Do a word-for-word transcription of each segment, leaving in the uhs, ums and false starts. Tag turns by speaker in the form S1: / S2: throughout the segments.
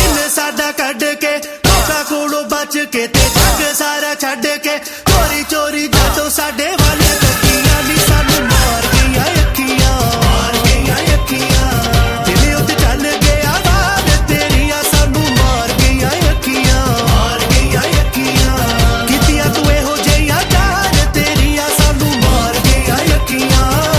S1: दिल साडा कढ के लोकां कोलों बच के ते जग सारा छड्ड के चोरी चोरी जादों साडे वाले तकियां नी सानू मार गईयां अखियां मार गईयां अखियां दिल उत्ते चल गया वार तेरियां सानू मार गईयां अखियां मार गईयां अखियां कितियां तू इहो जिहियां यार तेरियां सानू मार गईयां अखियां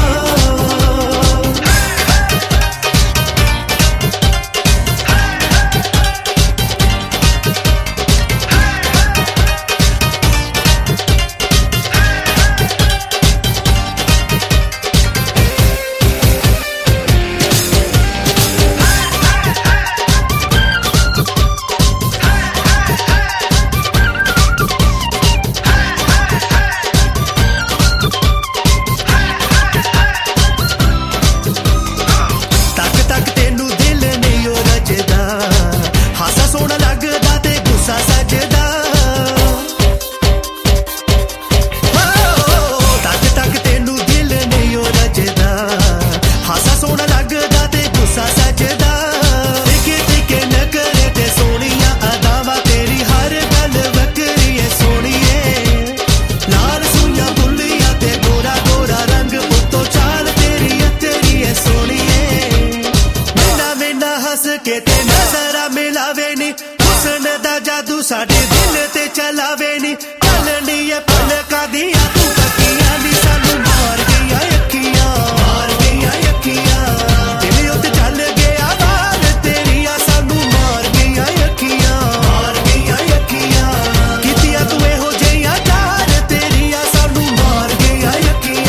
S1: के ते नजरा मिलावे नी हुस्न दा जादू साडे दिल ते चलावे नी चलनी है पलकां दियां तू तकियां नी सानू मार गईयां अखियां मार गईयां अखियां दिल उत्ते चल गया वार तेरियां सानू मार गईयां अखियां मार गईयां अखियां कितियां तू इहो जिहियां यार तेरियां सानू मार गईयां अखियां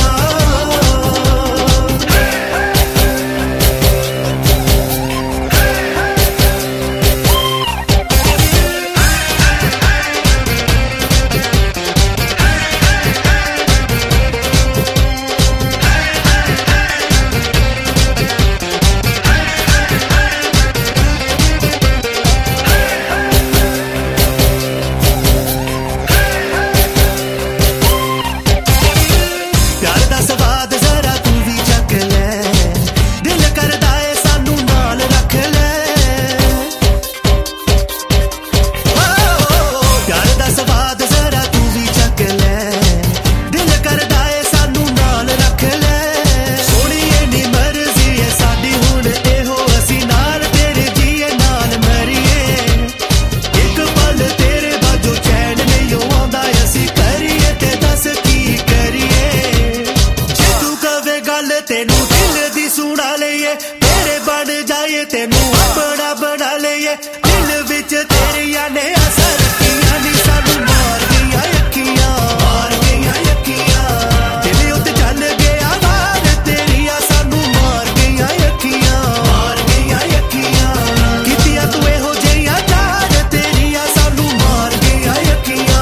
S1: तेनू दिल दी सुना लईए तेरे बन जाए तेनू अपना बना लईए दिल विच तेरियां ने असर कियां नी सानू मार गईयां अखियां मार गईयां अखियां दिल उत्ते चल गया वार तेरियां सानू मार गईयां अखियां मार गईयां अखियां कितियां तू इहो जिहियां यार तेरियां सानू मार गईयां अखियां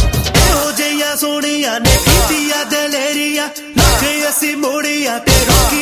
S1: सोनिया ने कीतियां दलेरिया लख असी मोड़िया ते रोकी